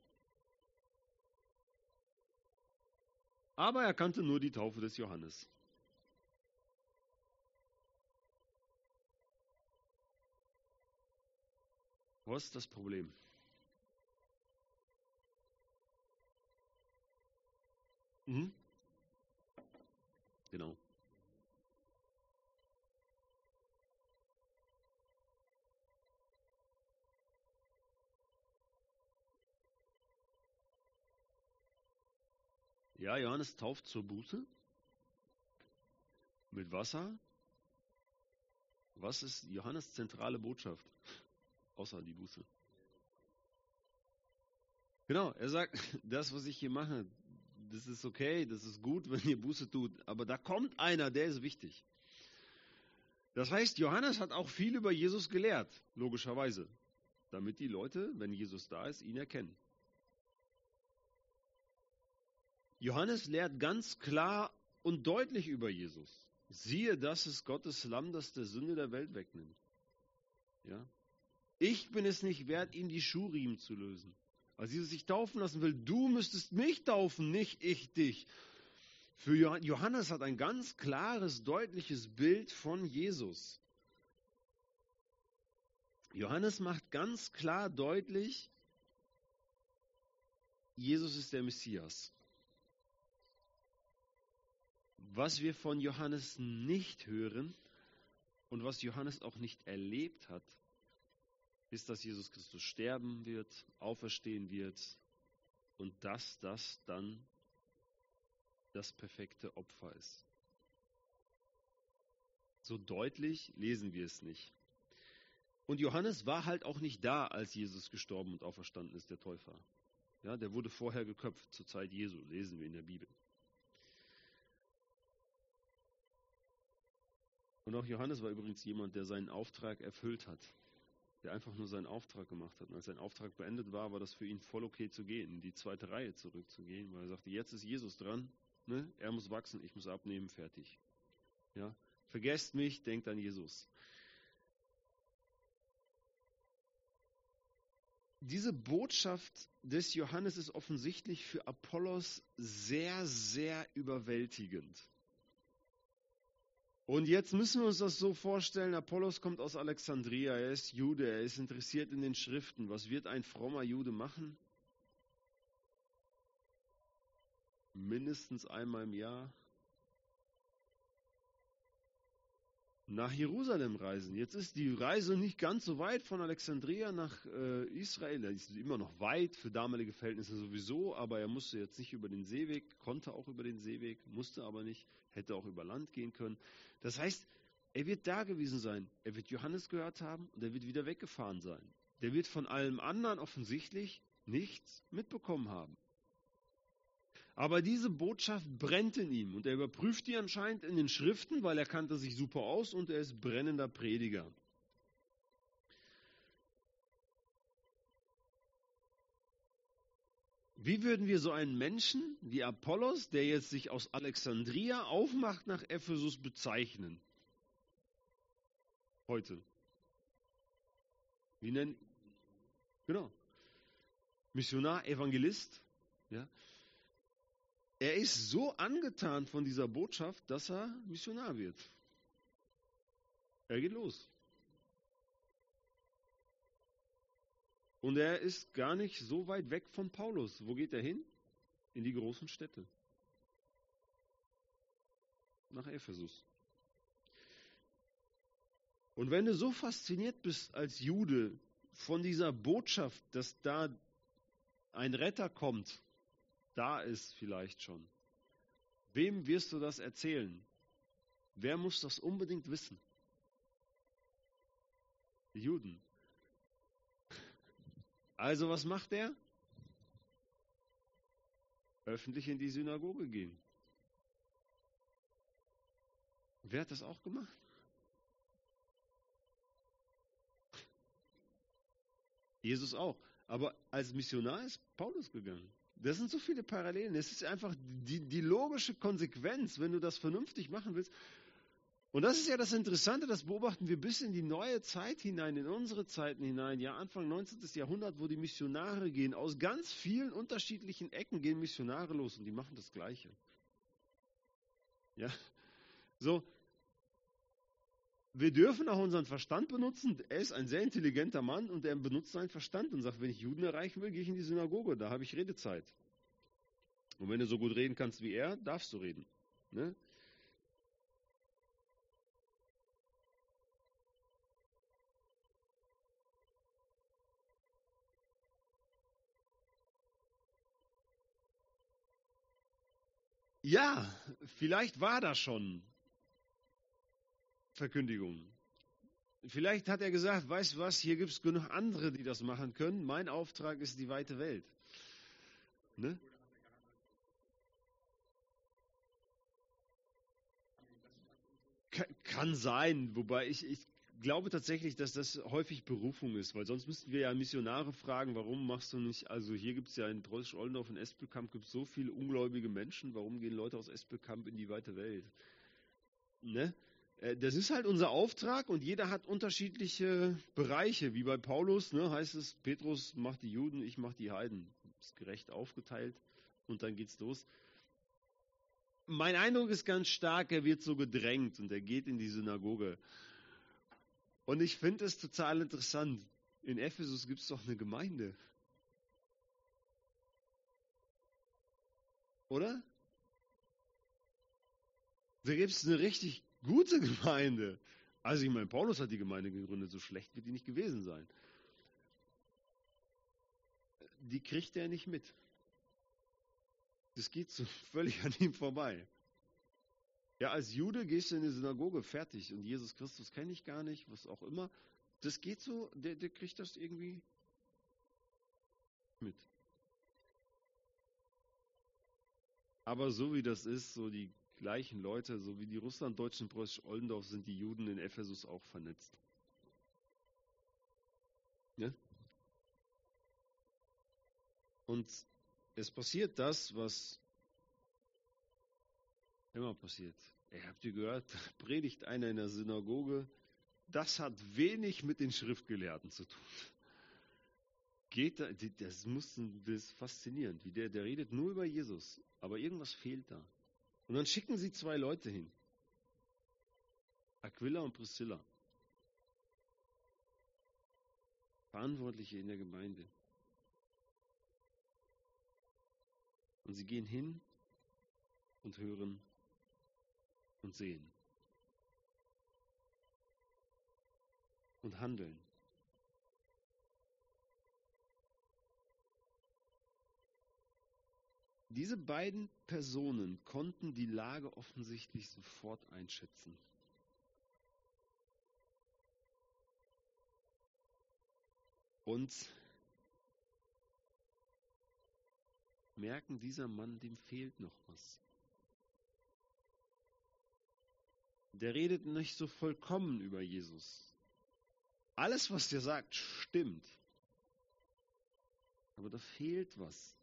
A: aber er kannte nur die Taufe des Johannes. Was ist das Problem? Mhm. Genau. Ja, Johannes tauft zur Buße mit Wasser. Was ist Johannes' zentrale Botschaft? Außer die Buße. Genau, er sagt, das, was ich hier mache, das ist okay, das ist gut, wenn ihr Buße tut. Aber da kommt einer, der ist wichtig. Das heißt, Johannes hat auch viel über Jesus gelehrt, logischerweise. Damit die Leute, wenn Jesus da ist, ihn erkennen. Johannes lehrt ganz klar und deutlich über Jesus. Siehe, das ist Gottes Lamm, das der Sünde der Welt wegnimmt. Ja? Ich bin es nicht wert, ihm die Schuhriemen zu lösen. Als Jesus sich taufen lassen will, du müsstest mich taufen, nicht ich dich. Für Johannes hat ein ganz klares, deutliches Bild von Jesus. Johannes macht ganz klar deutlich, Jesus ist der Messias. Was wir von Johannes nicht hören und was Johannes auch nicht erlebt hat, ist, dass Jesus Christus sterben wird, auferstehen wird und dass das dann das perfekte Opfer ist. So deutlich lesen wir es nicht. Und Johannes war halt auch nicht da, als Jesus gestorben und auferstanden ist, der Täufer. Ja, der wurde vorher geköpft, zur Zeit Jesu, lesen wir in der Bibel. Und auch Johannes war übrigens jemand, der seinen Auftrag erfüllt hat. Der einfach nur seinen Auftrag gemacht hat. Und als sein Auftrag beendet war, war das für ihn voll okay zu gehen, in die zweite Reihe zurückzugehen, weil er sagte, jetzt ist Jesus dran, ne? Er muss wachsen, ich muss abnehmen, fertig. Ja? Vergesst mich, denkt an Jesus. Diese Botschaft des Johannes ist offensichtlich für Apollos sehr, sehr überwältigend. Und jetzt müssen wir uns das so vorstellen, Apollos kommt aus Alexandria, er ist Jude, er ist interessiert in den Schriften. Was wird ein frommer Jude machen? Mindestens einmal im Jahr nach Jerusalem reisen. Jetzt ist die Reise nicht ganz so weit von Alexandria nach äh, Israel. Das ist immer noch weit, für damalige Verhältnisse sowieso, aber er musste jetzt nicht über den Seeweg, konnte auch über den Seeweg, musste aber nicht, hätte auch über Land gehen können. Das heißt, er wird da gewesen sein, er wird Johannes gehört haben und er wird wieder weggefahren sein. Der wird von allem anderen offensichtlich nichts mitbekommen haben. Aber diese Botschaft brennt in ihm und er überprüft die anscheinend in den Schriften, weil er kannte sich super aus und er ist brennender Prediger. Wie würden wir so einen Menschen wie Apollos, der jetzt sich aus Alexandria aufmacht, nach Ephesus bezeichnen? Heute. Wie nennen? Genau. Missionar, Evangelist. Ja. Er ist so angetan von dieser Botschaft, dass er Missionar wird. Er geht los. Und er ist gar nicht so weit weg von Paulus. Wo geht er hin? In die großen Städte. Nach Ephesus. Und wenn du so fasziniert bist als Jude von dieser Botschaft, dass da ein Retter kommt, da ist vielleicht schon. Wem wirst du das erzählen? Wer muss das unbedingt wissen? Die Juden. Also was macht er? Öffentlich in die Synagoge gehen. Wer hat das auch gemacht? Jesus auch. Aber als Missionar ist Paulus gegangen. Das sind so viele Parallelen. Es ist einfach die, die logische Konsequenz, wenn du das vernünftig machen willst. Und das ist ja das Interessante, das beobachten wir bis in die neue Zeit hinein, in unsere Zeiten hinein. Ja, Anfang neunzehnten. Jahrhundert, wo die Missionare gehen. Aus ganz vielen unterschiedlichen Ecken gehen Missionare los und die machen das Gleiche. Ja, so. Wir dürfen auch unseren Verstand benutzen. Er ist ein sehr intelligenter Mann und er benutzt seinen Verstand und sagt, wenn ich Juden erreichen will, gehe ich in die Synagoge, da habe ich Redezeit. Und wenn du so gut reden kannst wie er, darfst du reden. Ne? Ja, vielleicht war das schon Verkündigung. Vielleicht hat er gesagt, weißt du was, hier gibt es genug andere, die das machen können. Mein Auftrag ist die weite Welt. Ne? Kann sein, wobei ich, ich glaube tatsächlich, dass das häufig Berufung ist, weil sonst müssten wir ja Missionare fragen, warum machst du nicht, also hier gibt es ja in Preußisch-Ollendorf in Espelkamp gibt es so viele ungläubige Menschen, warum gehen Leute aus Espelkamp in die weite Welt? Ne? Das ist halt unser Auftrag und jeder hat unterschiedliche Bereiche, wie bei Paulus, ne, heißt es, Petrus macht die Juden, ich mache die Heiden. Ist gerecht aufgeteilt und dann geht's los. Mein Eindruck ist ganz stark, er wird so gedrängt und er geht in die Synagoge. Und ich finde es total interessant. In Ephesus gibt es doch eine Gemeinde. Oder? Da gibt es eine richtig gute Gemeinde. Also ich meine, Paulus hat die Gemeinde gegründet, so schlecht wird die nicht gewesen sein. Die kriegt er nicht mit. Das geht so völlig an ihm vorbei. Ja, als Jude gehst du in die Synagoge, fertig. Und Jesus Christus kenne ich gar nicht, was auch immer. Das geht so, der, der kriegt das irgendwie mit. Aber so wie das ist, so die gleichen Leute, so wie die Russlanddeutschen Preußisch-Ollendorf, sind die Juden in Ephesus auch vernetzt. Ja? Und es passiert das, was immer passiert. Ihr habt ihr gehört, predigt einer in der Synagoge. Das hat wenig mit den Schriftgelehrten zu tun. Geht da, das, muss, das ist faszinierend. Wie der, der redet nur über Jesus, aber irgendwas fehlt da. Und dann schicken sie zwei Leute hin. Aquila und Priscilla. Verantwortliche in der Gemeinde. Und sie gehen hin und hören und sehen. Und handeln. Diese beiden Personen konnten die Lage offensichtlich sofort einschätzen. Und merken, dieser Mann, dem fehlt noch was. Der redet nicht so vollkommen über Jesus. Alles, was der sagt, stimmt. Aber da fehlt was.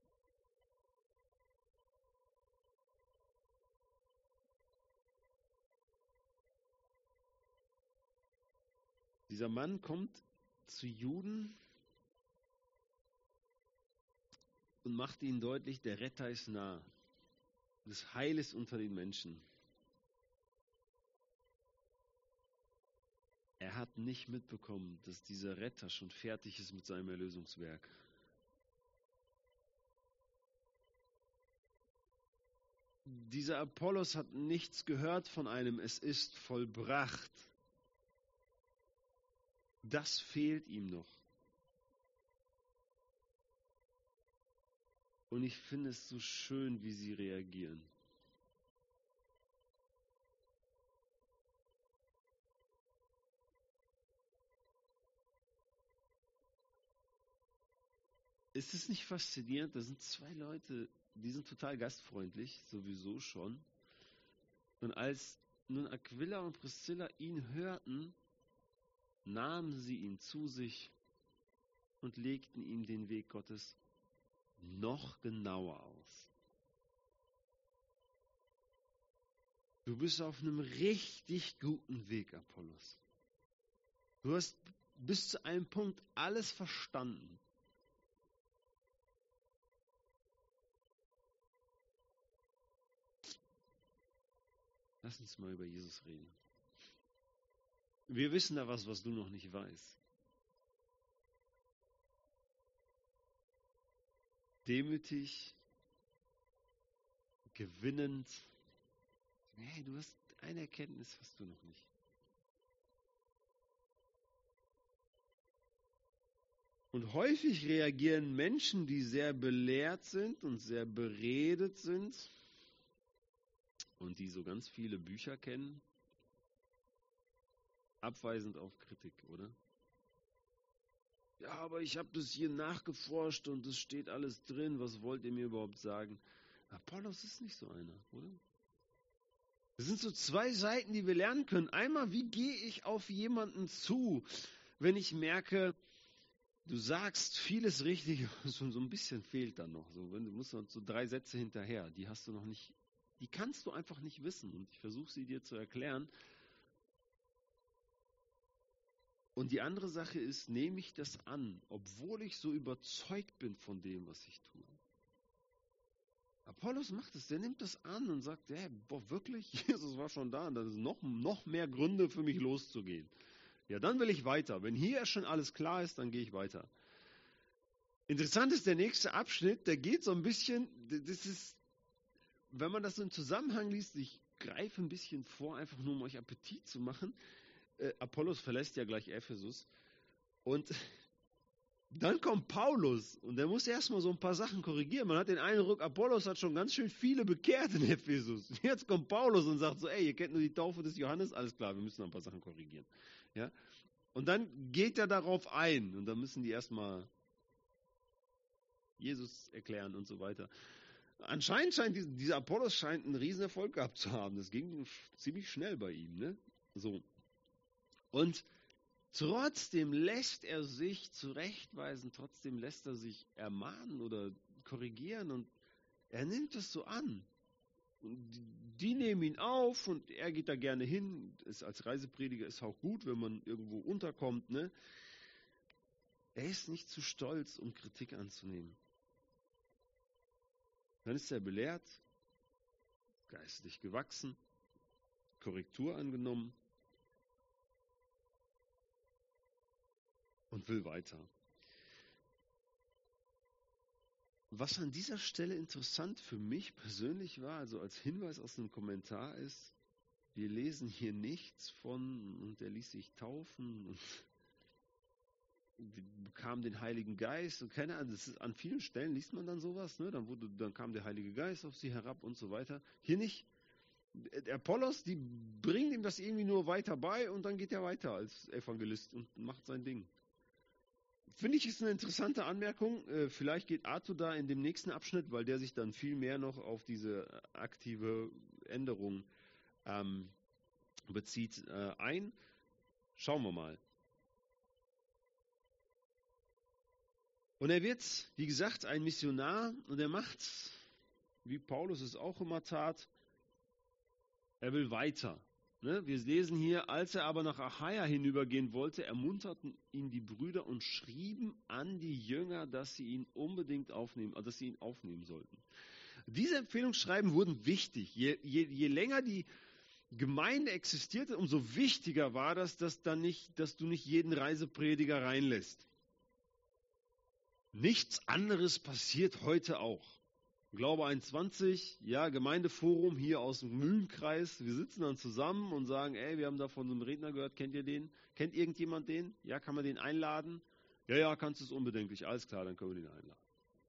A: Dieser Mann kommt zu Juden und macht ihnen deutlich, der Retter ist nah. Das Heil ist unter den Menschen. Er hat nicht mitbekommen, dass dieser Retter schon fertig ist mit seinem Erlösungswerk. Dieser Apollos hat nichts gehört von einem, es ist vollbracht. Das fehlt ihm noch. Und ich finde es so schön, wie sie reagieren. Ist es nicht faszinierend? Da sind zwei Leute, die sind total gastfreundlich, sowieso schon. Und als nun Aquila und Priscilla ihn hörten, nahmen sie ihn zu sich und legten ihm den Weg Gottes noch genauer aus. Du bist auf einem richtig guten Weg, Apollos. Du hast bis zu einem Punkt alles verstanden. Lass uns mal über Jesus reden. Wir wissen da was, was du noch nicht weißt. Demütig, gewinnend. Hey, du hast eine Erkenntnis, hast du noch nicht. Und häufig reagieren Menschen, die sehr belehrt sind und sehr beredet sind und die so ganz viele Bücher kennen, abweisend auf Kritik, oder? Ja, aber ich habe das hier nachgeforscht und es steht alles drin. Was wollt ihr mir überhaupt sagen? Apollos ist nicht so einer, oder? Das sind so zwei Seiten, die wir lernen können. Einmal, wie gehe ich auf jemanden zu, wenn ich merke, du sagst vieles richtig, so ein bisschen fehlt dann noch. So, wenn du musst noch so drei Sätze hinterher, die hast du noch nicht, die kannst du einfach nicht wissen. Und ich versuche sie dir zu erklären. Und die andere Sache ist, nehme ich das an, obwohl ich so überzeugt bin von dem, was ich tue. Apollos macht es, der nimmt das an und sagt, hey, boah, wirklich, Jesus war schon da und das ist noch, noch mehr Gründe für mich loszugehen. Ja, dann will ich weiter. Wenn hier schon alles klar ist, dann gehe ich weiter. Interessant ist der nächste Abschnitt, der geht so ein bisschen, das ist, wenn man das so im Zusammenhang liest, ich greife ein bisschen vor, einfach nur um euch Appetit zu machen. Äh, Apollos verlässt ja gleich Ephesus und dann kommt Paulus und der muss erstmal so ein paar Sachen korrigieren. Man hat den Eindruck, Apollos hat schon ganz schön viele bekehrt in Ephesus. Jetzt kommt Paulus und sagt so, ey, ihr kennt nur die Taufe des Johannes, alles klar, wir müssen noch ein paar Sachen korrigieren. Ja? Und dann geht er darauf ein und dann müssen die erstmal Jesus erklären und so weiter. Anscheinend scheint dieser Apollos scheint einen riesen Erfolg gehabt zu haben. Das ging ziemlich schnell bei ihm. Ne? So. Und trotzdem lässt er sich zurechtweisen, trotzdem lässt er sich ermahnen oder korrigieren und er nimmt es so an. Und die nehmen ihn auf und er geht da gerne hin. Ist als Reiseprediger ist auch gut, wenn man irgendwo unterkommt. Ne? Er ist nicht zu stolz, um Kritik anzunehmen. Dann ist er belehrt, geistlich gewachsen, Korrektur angenommen und will weiter. Was an dieser Stelle interessant für mich persönlich war, also als Hinweis aus einem Kommentar ist, wir lesen hier nichts von, und er ließ sich taufen und bekam den Heiligen Geist und keine Ahnung, das ist, an vielen Stellen liest man dann sowas, ne? dann, wurde, dann kam der Heilige Geist auf sie herab und so weiter. Hier nicht. Der Apollos, die bringen ihm das irgendwie nur weiter bei und dann geht er weiter als Evangelist und macht sein Ding. Finde ich, ist eine interessante Anmerkung. Vielleicht geht Arthur da in dem nächsten Abschnitt, weil der sich dann viel mehr noch auf diese aktive Änderung ähm, bezieht, äh, ein. Schauen wir mal. Und er wird, wie gesagt, ein Missionar und er macht, wie Paulus es auch immer tat, er will weiter. Ne? Wir lesen hier, als er aber nach Achaia hinübergehen wollte, ermunterten ihn die Brüder und schrieben an die Jünger, dass sie ihn unbedingt aufnehmen, also dass sie ihn aufnehmen sollten. Diese Empfehlungsschreiben wurden wichtig. Je, je, je länger die Gemeinde existierte, umso wichtiger war das, dass, dann nicht, dass du nicht jeden Reiseprediger reinlässt. Nichts anderes passiert heute auch. Glaube einundzwanzig, ja, Gemeindeforum hier aus dem Mühlenkreis. Wir sitzen dann zusammen und sagen, ey, wir haben da von so einem Redner gehört, kennt ihr den? Kennt irgendjemand den? Ja, kann man den einladen? Ja, ja, kannst du es unbedenklich. Alles klar, dann können wir den einladen.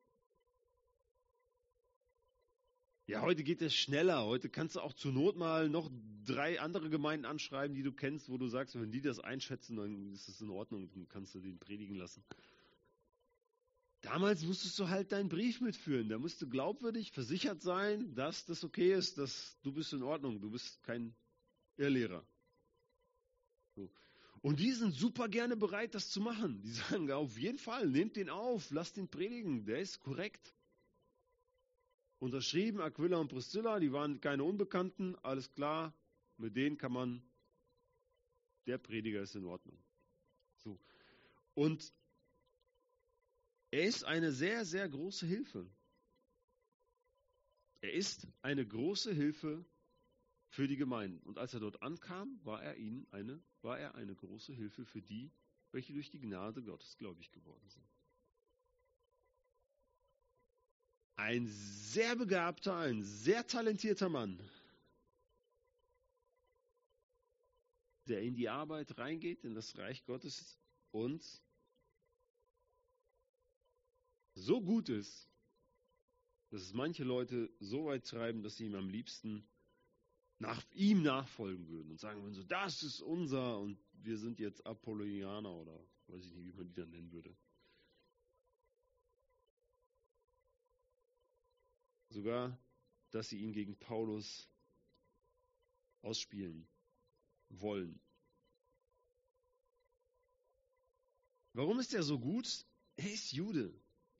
A: Ja, heute geht es schneller. Heute kannst du auch zur Not mal noch drei andere Gemeinden anschreiben, die du kennst, wo du sagst, wenn die das einschätzen, dann ist es in Ordnung, dann kannst du den predigen lassen. Damals musstest du halt deinen Brief mitführen. Da musst du glaubwürdig versichert sein, dass das okay ist, dass du bist in Ordnung, du bist kein Irrlehrer. So. Und die sind super gerne bereit, das zu machen. Die sagen, auf jeden Fall, nehmt den auf, lasst ihn predigen, der ist korrekt. Unterschrieben, Aquila und Priscilla, die waren keine Unbekannten, alles klar, mit denen kann man, der Prediger ist in Ordnung. So. Und er ist eine sehr, sehr große Hilfe. Er ist eine große Hilfe für die Gemeinden. Und als er dort ankam, war er ihnen eine, war er eine große Hilfe für die, welche durch die Gnade Gottes gläubig geworden sind. Ein sehr begabter, ein sehr talentierter Mann, der in die Arbeit reingeht, in das Reich Gottes und so gut ist, dass es manche Leute so weit treiben, dass sie ihm am liebsten nach ihm nachfolgen würden und sagen würden, so, das ist unser und wir sind jetzt Apollonianer oder weiß ich nicht, wie man die dann nennen würde. Sogar, dass sie ihn gegen Paulus ausspielen wollen. Warum ist er so gut? Er ist Jude.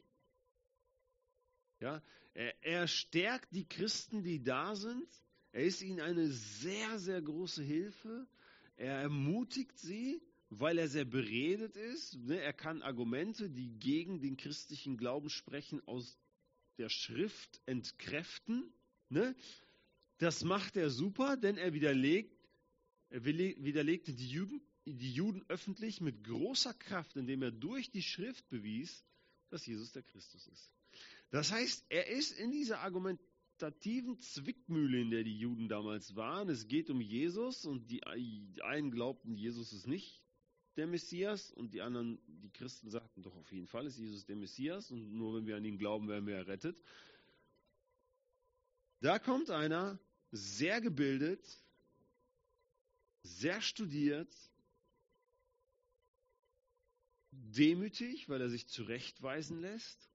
A: Ja, er, er stärkt die Christen, die da sind. Er ist ihnen eine sehr, sehr große Hilfe. Er ermutigt sie, weil er sehr beredet ist. Er kann Argumente, die gegen den christlichen Glauben sprechen, aus der Schrift entkräften. Das macht er super, denn er widerlegt, er widerlegte die Juden, die Juden öffentlich mit großer Kraft, indem er durch die Schrift bewies, dass Jesus der Christus ist. Das heißt, er ist in dieser argumentativen Zwickmühle, in der die Juden damals waren. Es geht um Jesus und die einen glaubten, Jesus ist nicht der Messias und die anderen, die Christen sagten, doch auf jeden Fall ist Jesus der Messias und nur wenn wir an ihn glauben, werden wir errettet. Da kommt einer, sehr gebildet, sehr studiert, demütig, weil er sich zurechtweisen lässt.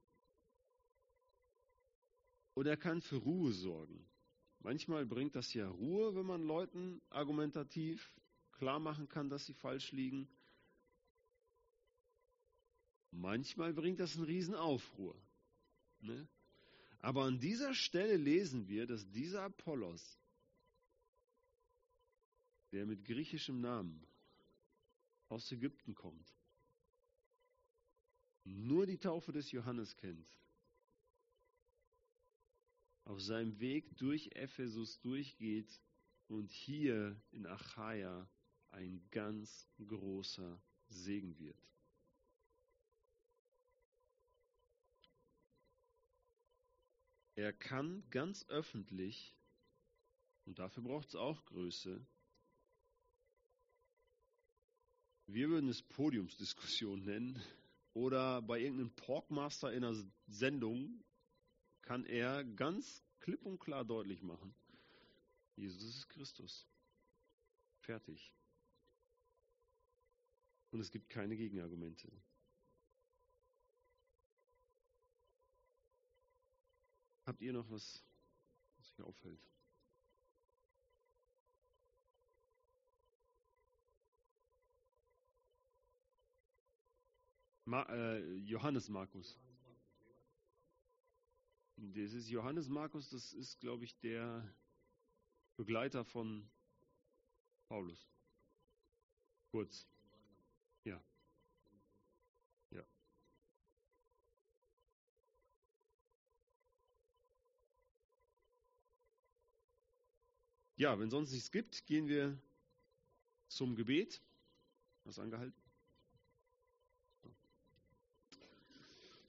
A: Und er kann für Ruhe sorgen. Manchmal bringt das ja Ruhe, wenn man Leuten argumentativ klar machen kann, dass sie falsch liegen. Manchmal bringt das einen Riesenaufruhr. Ne? Aber an dieser Stelle lesen wir, dass dieser Apollos, der mit griechischem Namen aus Ägypten kommt, nur die Taufe des Johannes kennt, auf seinem Weg durch Ephesus durchgeht und hier in Achaia ein ganz großer Segen wird. Er kann ganz öffentlich, und dafür braucht es auch Größe, wir würden es Podiumsdiskussion nennen, oder bei irgendeinem Talkmaster in einer Sendung kann er ganz klipp und klar deutlich machen, Jesus ist Christus. Fertig. Und es gibt keine Gegenargumente. Habt ihr noch was, was euch auffällt? Ma, äh, Johannes Markus. Das ist Johannes Markus, das ist, glaube ich, der Begleiter von Paulus. Kurz. Ja. Ja. Ja, wenn sonst nichts gibt, gehen wir zum Gebet. Was angehalten?